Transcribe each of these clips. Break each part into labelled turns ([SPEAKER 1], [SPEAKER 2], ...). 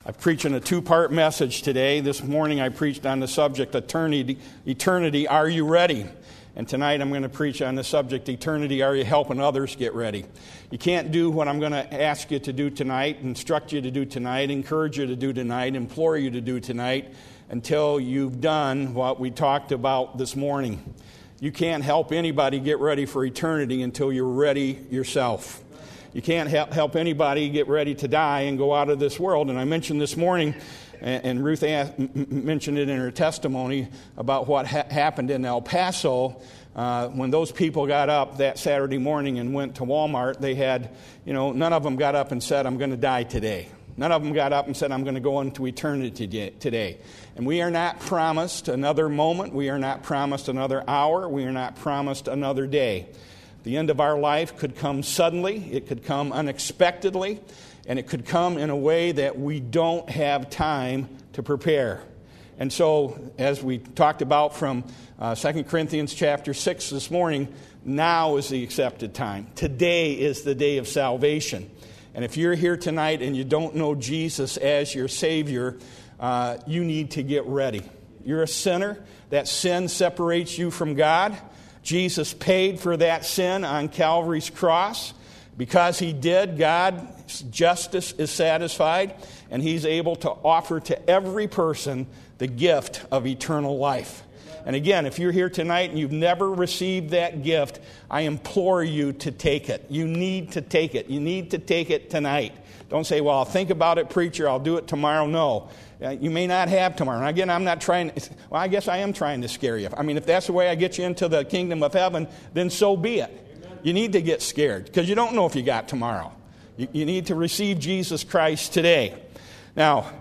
[SPEAKER 1] I'm preaching a two-part message today. This morning I preached on the subject eternity, are you ready? And tonight I'm going to preach on the subject eternity, are you helping others get ready? You can't do what I'm going to ask you to do tonight, instruct you to do tonight, encourage you to do tonight, implore you to do tonight until you've done what we talked about this morning. You can't help anybody get ready for eternity until you're ready yourself. You can't help anybody get ready to die and go out of this world. And I mentioned this morning, and Ruth mentioned it in her testimony, about what happened in El Paso when those people got up that Saturday morning and went to Walmart. They had, none of them got up and said, I'm going to die today. None of them got up and said, I'm going to go into eternity today. And we are not promised another moment. We are not promised another hour. We are not promised another day. The end of our life could come suddenly, it could come unexpectedly, and it could come in a way that we don't have time to prepare. And so, as we talked about from 2 Corinthians chapter 6 this morning, now is the accepted time. Today is the day of salvation. And if you're here tonight and you don't know Jesus as your Savior, you need to get ready. You're a sinner. That sin separates you from God. Jesus paid for that sin on Calvary's cross. Because he did, God's justice is satisfied, and he's able to offer to every person the gift of eternal life. And again, if you're here tonight and you've never received that gift, I implore you to take it. You need to take it. You need to take it tonight. Don't say, well, I'll think about it, preacher, I'll do it tomorrow. No. You may not have tomorrow. And again, I'm not trying, well, I guess I am trying to scare you. I mean, if that's the way I get you into the kingdom of heaven, then so be it. Amen. You need to get scared because you don't know if you got tomorrow. You need to receive Jesus Christ today. Now,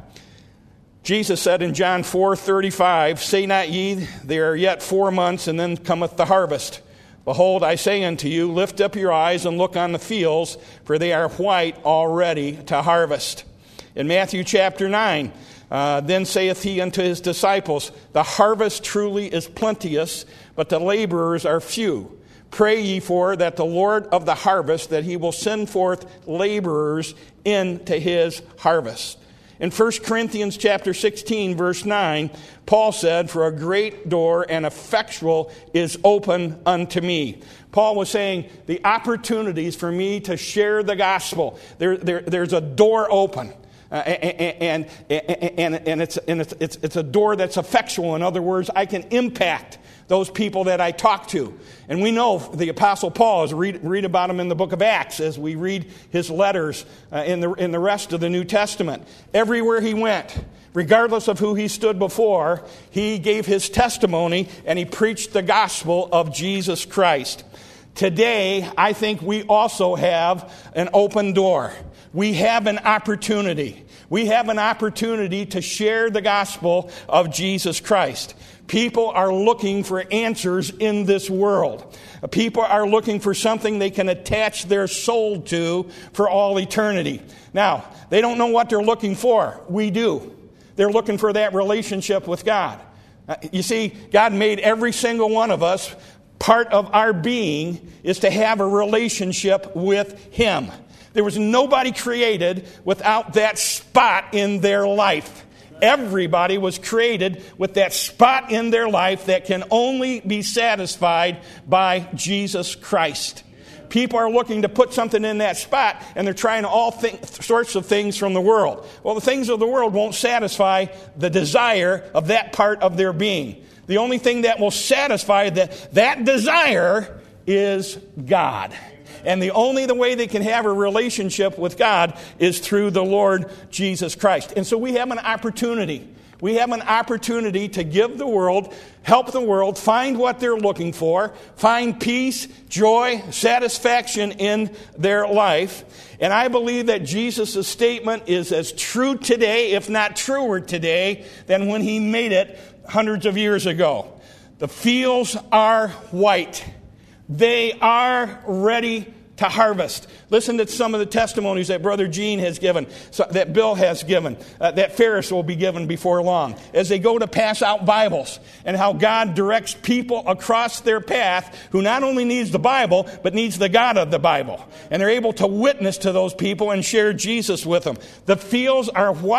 [SPEAKER 1] Jesus said in John 4:35, say not ye, there are yet 4 months, and then cometh the harvest. Behold, I say unto you, lift up your eyes and look on the fields, for they are white already to harvest. In Matthew chapter 9, then saith he unto his disciples, the harvest truly is plenteous, but the laborers are few. Pray ye for that the Lord of the harvest, that he will send forth laborers into his harvest. In 1 Corinthians chapter 16, verse 9, Paul said, for a great door and effectual is open unto me. Paul was saying the opportunities for me to share the gospel, there's a door open. And it's a door that's effectual. In other words, I can impact those people that I talk to. And we know the Apostle Paul, as we read about him in the book of Acts, as we read his letters in the rest of the New Testament. Everywhere he went, regardless of who he stood before, he gave his testimony and he preached the gospel of Jesus Christ. Today, I think we also have an open door. We have an opportunity. We have an opportunity to share the gospel of Jesus Christ. People are looking for answers in this world. People are looking for something they can attach their soul to for all eternity. Now, they don't know what they're looking for. We do. They're looking for that relationship with God. You see, God made every single one of us. Part of our being is to have a relationship with Him. There was nobody created without that spot in their life. Everybody was created with that spot in their life that can only be satisfied by Jesus Christ. People are looking to put something in that spot, and they're trying all sorts of things from the world. Well, the things of the world won't satisfy the desire of that part of their being. The only thing that will satisfy that desire is God. And the way they can have a relationship with God is through the Lord Jesus Christ. And so we have an opportunity. We have an opportunity to give the world, help the world find what they're looking for, find peace, joy, satisfaction in their life. And I believe that Jesus' statement is as true today, if not truer today, than when he made it hundreds of years ago. The fields are white. They are ready to harvest. Listen to some of the testimonies that Brother Gene has given, that Bill has given, that Ferris will be given before long, as they go to pass out Bibles, and how God directs people across their path who not only needs the Bible, but needs the God of the Bible. And they're able to witness to those people and share Jesus with them. The fields are white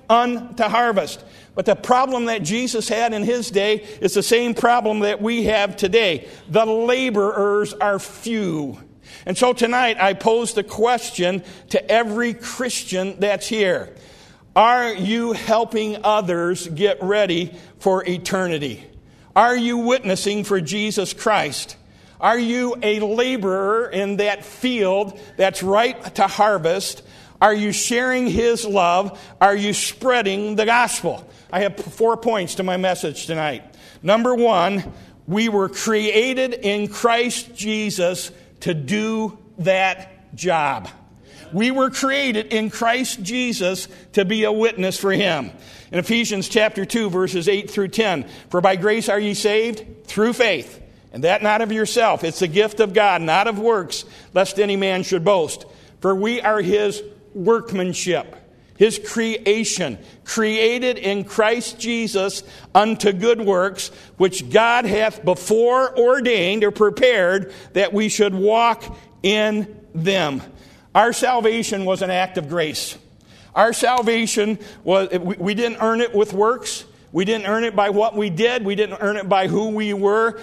[SPEAKER 1] unto harvest. But the problem that Jesus had in his day is the same problem that we have today. The laborers are few. And so tonight I pose the question to every Christian that's here. Are you helping others get ready for eternity? Are you witnessing for Jesus Christ? Are you a laborer in that field that's ripe to harvest? Are you sharing his love? Are you spreading the gospel? I have 4 points to my message tonight. Number 1, we were created in Christ Jesus to do that job. We were created in Christ Jesus to be a witness for him. In Ephesians chapter 2, verses 8 through 10, for by grace are ye saved through faith, and that not of yourself. It's the gift of God, not of works, lest any man should boast. For we are his workmanship, his creation, created in Christ Jesus unto good works, which God hath before ordained or prepared that we should walk in them. Our salvation was an act of grace. Our salvation was, we didn't earn it with works. We didn't earn it by what we did. We didn't earn it by who we were.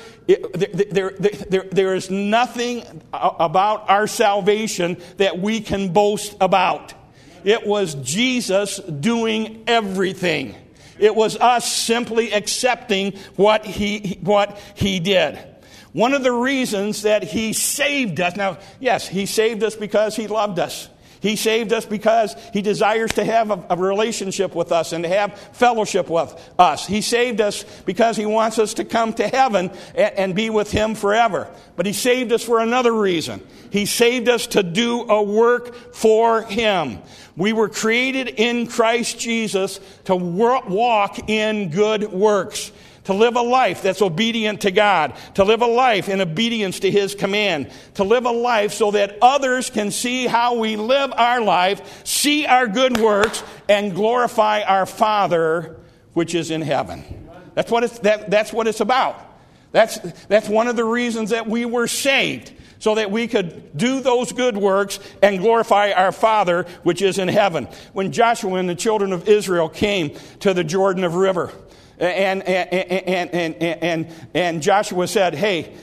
[SPEAKER 1] There is nothing about our salvation that we can boast about. It was Jesus doing everything. It was us simply accepting what he did. One of the reasons that he saved us, now, yes, he saved us because he loved us. He saved us because he desires to have a relationship with us and to have fellowship with us. He saved us because he wants us to come to heaven and be with him forever. But he saved us for another reason. He saved us to do a work for him. We were created in Christ Jesus to walk in good works. To live a life that's obedient to God. To live a life in obedience to his command. To live a life so that others can see how we live our life, see our good works, and glorify our Father which is in heaven. That's what it's about. That's one of the reasons that we were saved. So that we could do those good works and glorify our Father which is in heaven. When Joshua and the children of Israel came to the Jordan River, and Joshua said, hey,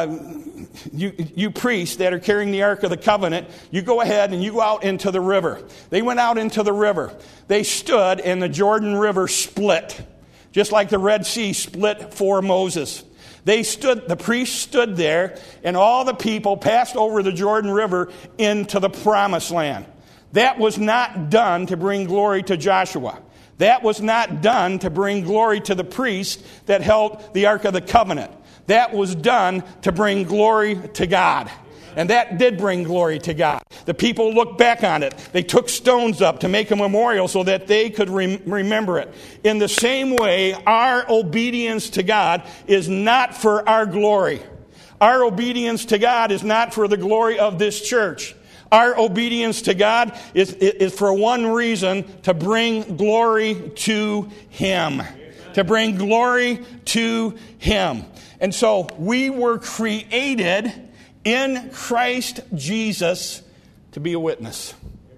[SPEAKER 1] you priests that are carrying the Ark of the Covenant, you go ahead and you go out into the river. They went out into the river. They stood and the Jordan River split, just like the Red Sea split for Moses. The priests stood there, and all the people passed over the Jordan River into the Promised Land. That was not done to bring glory to Joshua. That was not done to bring glory to the priest that held the Ark of the Covenant. That was done to bring glory to God. And that did bring glory to God. The people looked back on it. They took stones up to make a memorial so that they could remember it. In the same way, our obedience to God is not for our glory. Our obedience to God is not for the glory of this church. Our obedience to God is for one reason, to bring glory to him. To bring glory to him. And so we were created in Christ Jesus to be a witness.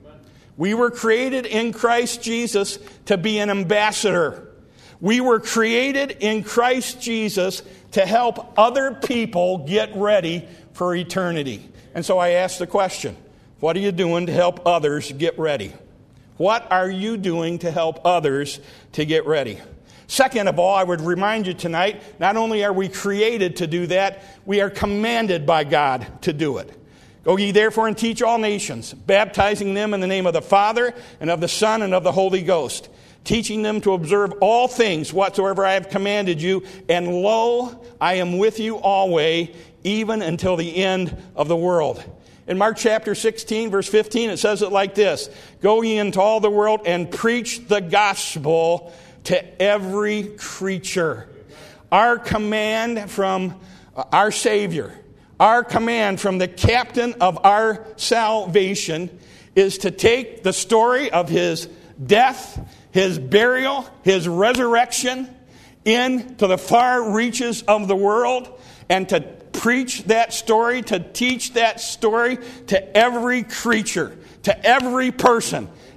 [SPEAKER 1] We were created in Christ Jesus to be an ambassador. We were created in Christ Jesus to help other people get ready for eternity. And so I ask the question, what are you doing to help others get ready? What are you doing to help others to get ready? Second of all, I would remind you tonight, not only are we created to do that, we are commanded by God to do it. Go ye therefore and teach all nations, baptizing them in the name of the Father and of the Son and of the Holy Ghost, teaching them to observe all things whatsoever I have commanded you, and lo, I am with you always, even until the end of the world. In Mark chapter 16, verse 15, it says it like this: Go ye into all the world and preach the gospel to every creature. Our command from our Savior, our command from the captain of our salvation is to take the story of his death, his burial, his resurrection into the far reaches of the world and to preach that story, to teach that story to every creature, to every person,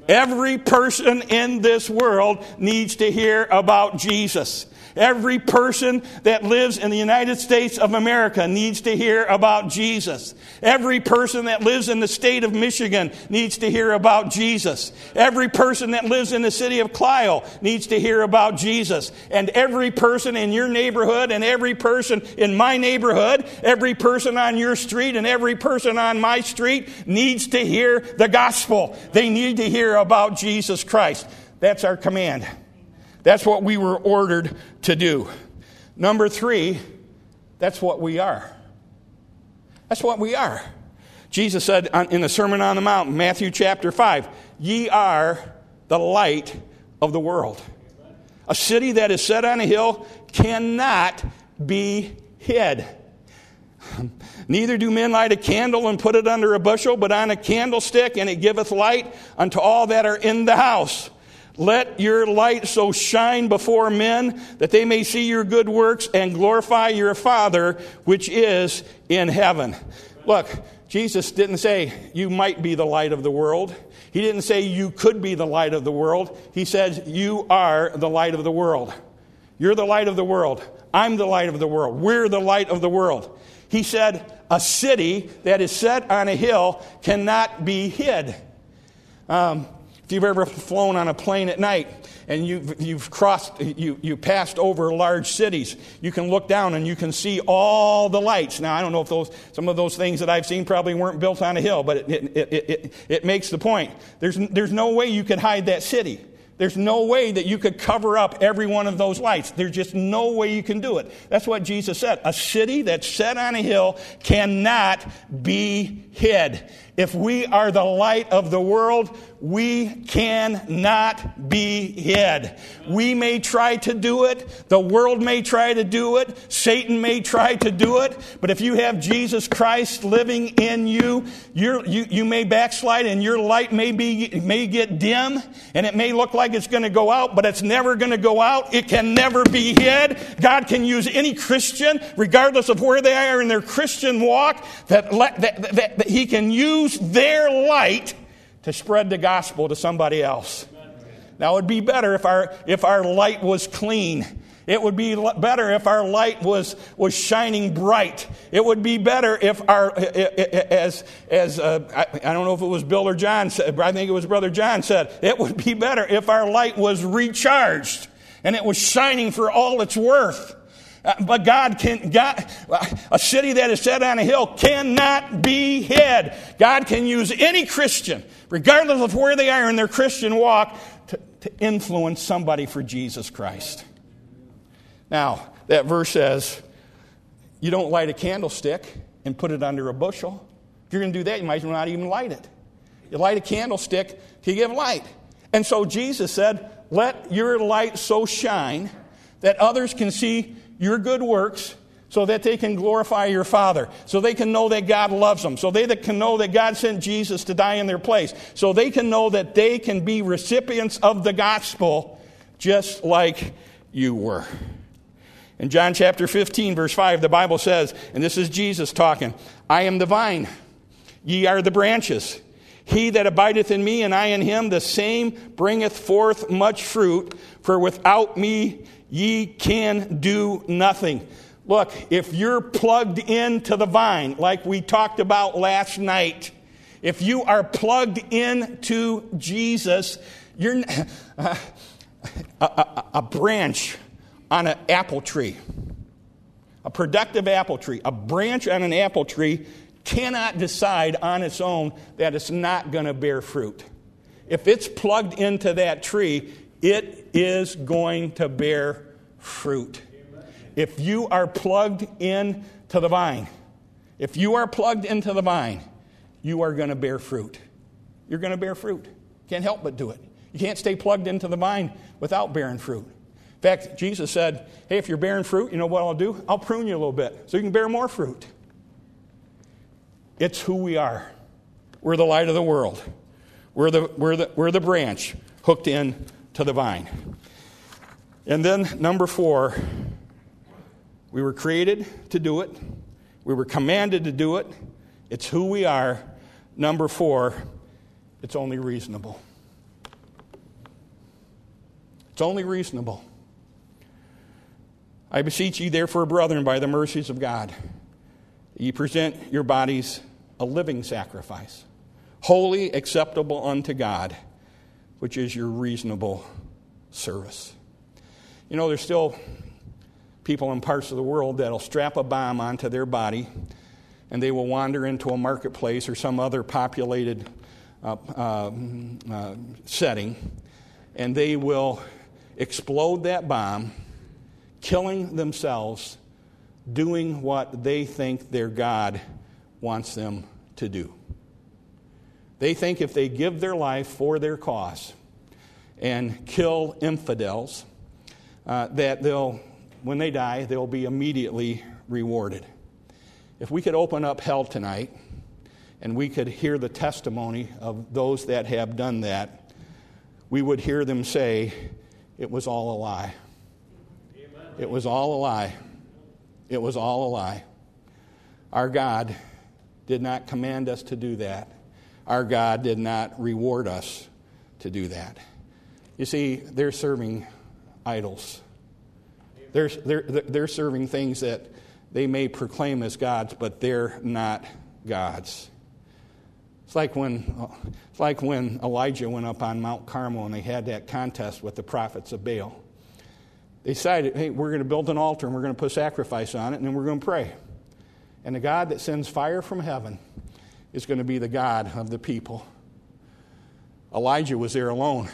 [SPEAKER 1] Every person in this world needs to hear about Jesus. Every person that lives in the United States of America needs to hear about Jesus. Every person that lives in the state of Michigan needs to hear about Jesus. Every person that lives in the city of Clio needs to hear about Jesus. And every person in your neighborhood and every person in my neighborhood, every person on your street and every person on my street needs to hear the gospel. They need to hear about Jesus Christ. That's our command. That's what we were ordered to do. Number 3, that's what we are. That's what we are. Jesus said in the Sermon on the Mount, Matthew chapter 5, ye are the light of the world. A city that is set on a hill cannot be hid. Neither do men light a candle and put it under a bushel, but on a candlestick, and it giveth light unto all that are in the house. Let your light so shine before men that they may see your good works and glorify your Father which is in heaven. Look, Jesus didn't say you might be the light of the world. He didn't say you could be the light of the world. He said you are the light of the world. You're the light of the world. I'm the light of the world. We're the light of the world. He said a city that is set on a hill cannot be hid. If you've ever flown on a plane at night and you've passed over large cities, you can look down and you can see all the lights. Now, I don't know if some of those things that I've seen probably weren't built on a hill, but it makes the point. There's no way you could hide that city. There's no way that you could cover up every one of those lights. There's just no way you can do it. That's what Jesus said. A city that's set on a hill cannot be hid. If we are the light of the world, we cannot be hid. We may try to do it. The world may try to do it. Satan may try to do it. But if you have Jesus Christ living in you, you may backslide and your light may get dim and it may look like it's going to go out, but it's never going to go out. It can never be hid. God can use any Christian, regardless of where they are in their Christian walk, that He can use their light to spread the gospel to somebody else. Now, it would be better if our light was clean. It would be better if our light was shining bright. It would be better if I don't know if it was Bill or John said, but I think it was Brother John said, it would be better if our light was recharged and it was shining for all it's worth. But a city that is set on a hill cannot be hid. God can use any Christian, regardless of where they are in their Christian walk, to influence somebody for Jesus Christ. Now, that verse says, you don't light a candlestick and put it under a bushel. If you're going to do that, you might as well not even light it. You light a candlestick to give light. And so Jesus said, let your light so shine that others can see your good works so that they can glorify your Father, so they can know that God loves them, so they can know that God sent Jesus to die in their place, so they can know that they can be recipients of the gospel just like you were. In John chapter 15, verse 5, the Bible says, and this is Jesus talking, I am the vine, ye are the branches. He that abideth in me and I in him, the same bringeth forth much fruit, for without me ye can do nothing. Look, if you're plugged into the vine, like we talked about last night, if you are plugged into Jesus, you're a branch on an apple tree, a productive apple tree, a branch on an apple tree cannot decide on its own that it's not going to bear fruit. If it's plugged into that tree, it is going to bear fruit. If you are plugged into the vine, you are going to bear fruit. You're going to bear fruit. Can't help but do it. You can't stay plugged into the vine without bearing fruit. In fact, Jesus said, hey, if you're bearing fruit, you know what I'll do? I'll prune you a little bit so you can bear more fruit. It's who we are. We're the light of the world. We're the branch hooked in to the vine. And then number 4, we were created to do it. We were commanded to do it. It's who we are. Number 4, it's only reasonable. It's only reasonable. I beseech ye therefore, brethren, by the mercies of God, that ye present your bodies a living sacrifice, holy, acceptable unto God, which is your reasonable service. You know, there's still people in parts of the world that'll strap a bomb onto their body, and they will wander into a marketplace or some other populated setting, and they will explode that bomb, killing themselves, doing what they think their God wants them to do. They think if they give their life for their cause and kill infidels, that when they die, they'll be immediately rewarded. If we could open up hell tonight and we could hear the testimony of those that have done that, we would hear them say, it was all a lie. Amen. It was all a lie. It was all a lie. Our God did not command us to do that. Our God did not reward us to do that. You see, they're serving idols. They're serving things that they may proclaim as gods, but they're not gods. It's like when Elijah went up on Mount Carmel and they had that contest with the prophets of Baal. They decided, hey, we're going to build an altar and we're going to put sacrifice on it and then we're going to pray. And the God that sends fire from heaven is going to be the God of the people. Elijah was there alone.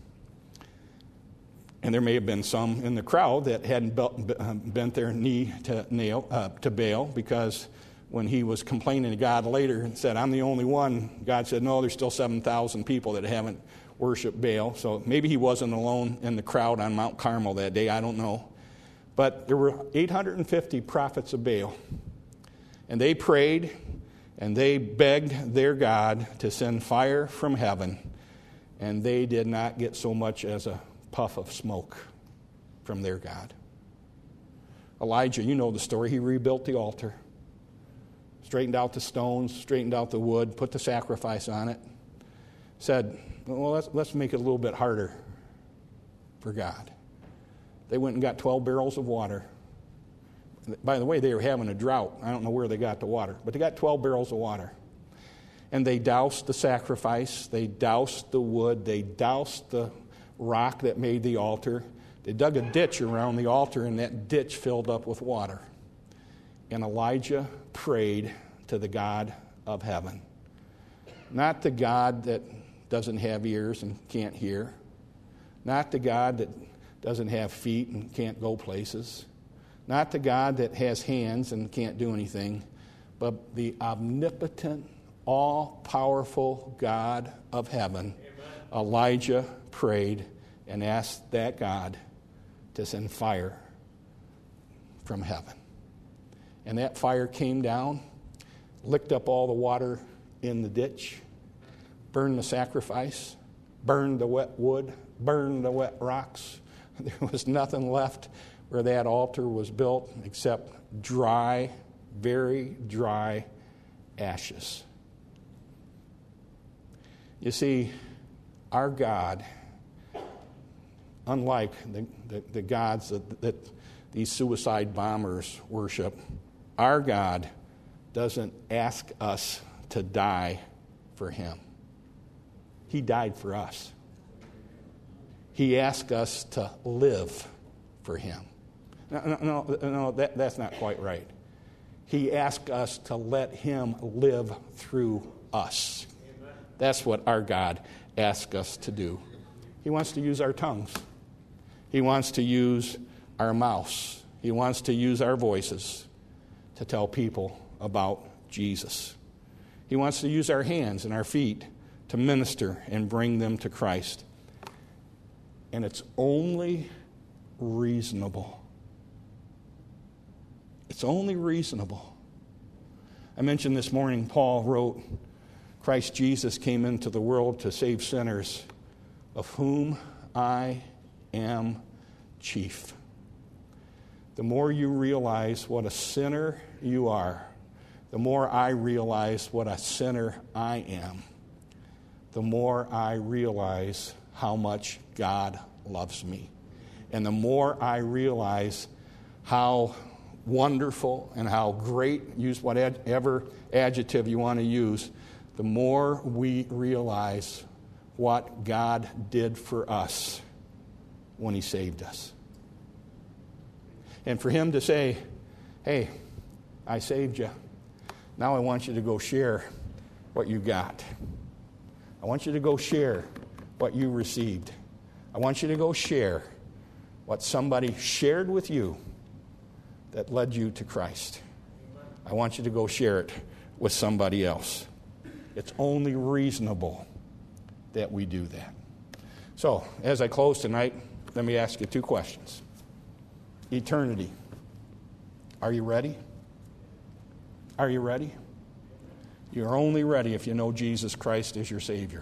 [SPEAKER 1] And there may have been some in the crowd that hadn't bent their knee to Baal, because when he was complaining to God later and said, I'm the only one, God said, no, there's still 7,000 people that haven't worshiped Baal. So maybe he wasn't alone in the crowd on Mount Carmel that day, I don't know. But there were 850 prophets of Baal. And they prayed and they begged their God to send fire from heaven. And they did not get so much as a puff of smoke from their God. Elijah, you know the story. He rebuilt the altar, straightened out the stones, straightened out the wood, put the sacrifice on it, said, well, let's make it a little bit harder for God. They went and got 12 barrels of water. By the way, they were having a drought. I don't know where they got the water, but they got 12 barrels of water. And they doused the sacrifice, they doused the wood, they doused the rock that made the altar. They dug a ditch around the altar, and that ditch filled up with water. And Elijah prayed to the God of heaven. Not the God that doesn't have ears and can't hear. Not the God that doesn't have feet and can't go places. Not the God that has hands and can't do anything. But the omnipotent, all-powerful God of heaven. Amen. Elijah prayed and asked that God to send fire from heaven. And that fire came down, licked up all the water in the ditch, burned the sacrifice, burned the wet wood, burned the wet rocks. There was nothing left where that altar was built except dry, very dry ashes. You see, our God, unlike the gods that these suicide bombers worship, our God doesn't ask us to die for him. He died for us. He asked us to live for him. No, that's not quite right. He asked us to let him live through us. Amen. That's what our God asks us to do. He wants to use our tongues. He wants to use our mouths. He wants to use our voices to tell people about Jesus. He wants to use our hands and our feet to minister and bring them to Christ. And it's only reasonable. It's only reasonable. I mentioned this morning, Paul wrote, Christ Jesus came into the world to save sinners, of whom I am chief. The more you realize what a sinner you are, the more I realize what a sinner I am, the more I realize how much God loves me. And the more I realize how wonderful and how great, use whatever adjective you want to use, the more we realize what God did for us when He saved us. And for Him to say, hey, I saved you. Now I want you to go share what you got. I want you to go share what you received. I want you to go share what somebody shared with you that led you to Christ. I want you to go share it with somebody else. It's only reasonable that we do that. So, as I close tonight, let me ask you 2 questions. Eternity. Are you ready? Are you ready? You're only ready if you know Jesus Christ as your Savior.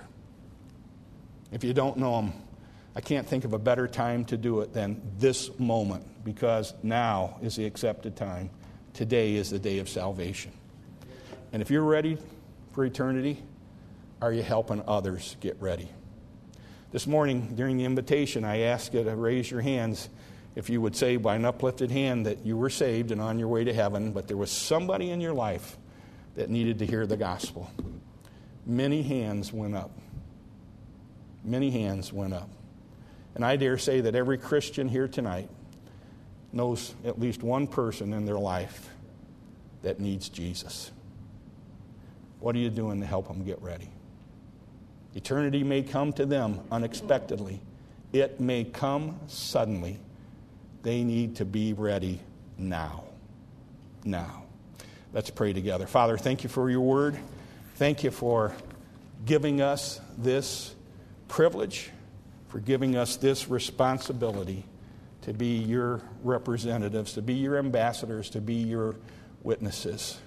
[SPEAKER 1] If you don't know Him, I can't think of a better time to do it than this moment, because now is the accepted time. Today is the day of salvation. And if you're ready for eternity, are you helping others get ready? This morning, during the invitation, I asked you to raise your hands if you would say by an uplifted hand that you were saved and on your way to heaven, but there was somebody in your life that needed to hear the gospel. Many hands went up. Many hands went up. And I dare say that every Christian here tonight knows at least one person in their life that needs Jesus. What are you doing to help them get ready? Eternity may come to them unexpectedly. It may come suddenly. They need to be ready now. Now. Let's pray together. Father, thank you for your word. Thank you for giving us this privilege, for giving us this responsibility to be your representatives, to be your ambassadors, to be your witnesses.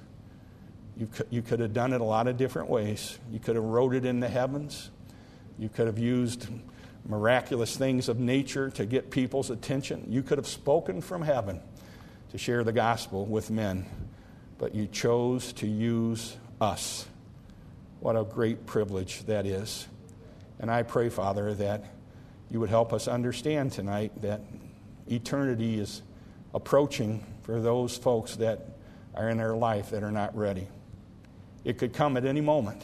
[SPEAKER 1] You could have done it a lot of different ways. You could have wrote it in the heavens. You could have used miraculous things of nature to get people's attention. You could have spoken from heaven to share the gospel with men. But you chose to use us. What a great privilege that is. And I pray, Father, that you would help us understand tonight that eternity is approaching for those folks that are in their life that are not ready. It could come at any moment.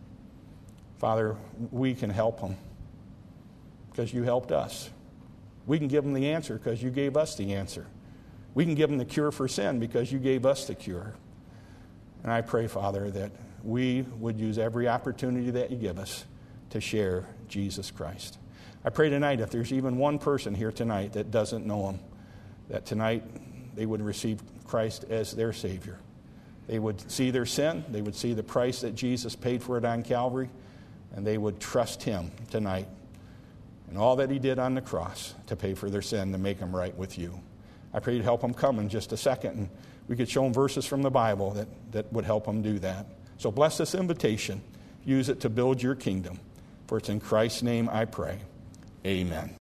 [SPEAKER 1] Father, we can help them because you helped us. We can give them the answer because you gave us the answer. We can give them the cure for sin because you gave us the cure. And I pray, Father, that we would use every opportunity that you give us to share Jesus Christ. I pray tonight, if there's even one person here tonight that doesn't know Him, that tonight they would receive Christ as their Savior. They would see their sin, they would see the price that Jesus paid for it on Calvary, and they would trust Him tonight and all that He did on the cross to pay for their sin, to make them right with you. I pray you'd help them come in just a second, and we could show them verses from the Bible that would help them do that. So bless this invitation. Use it to build your kingdom. For it's in Christ's name I pray. Amen.